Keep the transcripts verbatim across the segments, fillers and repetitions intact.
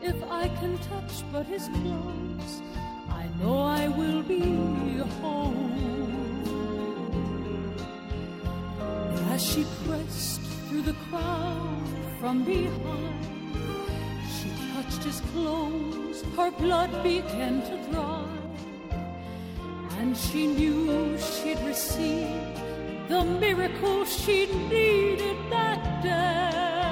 If I can touch but his clothes, I know I will be home. As she pressed through the crowd from behind, she touched his clothes, her blood began to dry, and she knew she'd received the miracle she needed that day.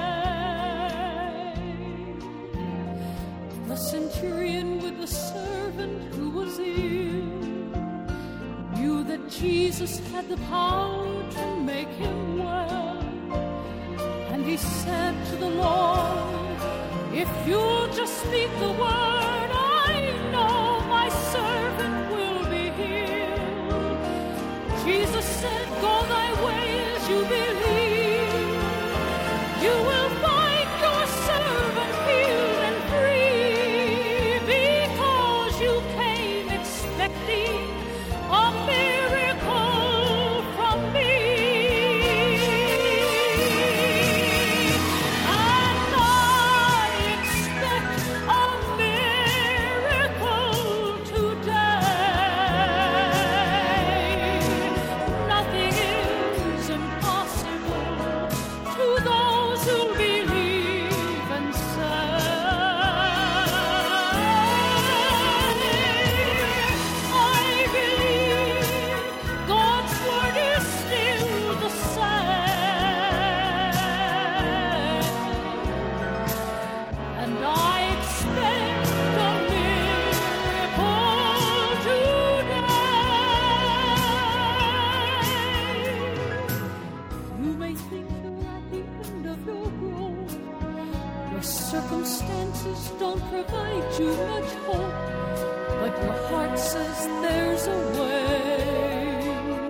The centurion with the servant who was ill knew that Jesus had the power to make him well, and he said to the Lord, if you'll just speak the word, I know my servant will be healed. Jesus said, go thy way as you believe. You will find your servant healed and free, because you came expecting a miracle from me. And I expect a miracle today. Nothing is impossible to those who believe and say, I believe God's word is still the same, and I expect a miracle today. You may think you're at the end of your rope, your circumstances don't provide you much hope, but your heart says there's a way.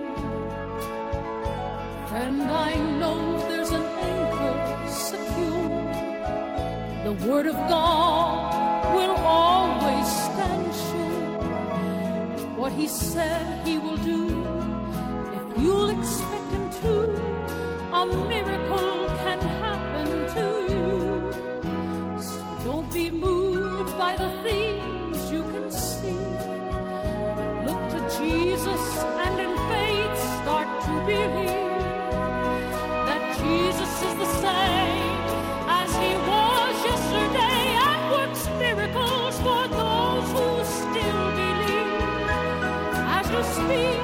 Friend, I know there's an anchor secure. The word of God will always stand sure. What he said he will do, if you'll expect him to, a miracle can happen to you. So don't be moved by the things you can see. Look to Jesus and in faith start to believe that Jesus is the same as he was yesterday and works miracles for those who still believe. As you speak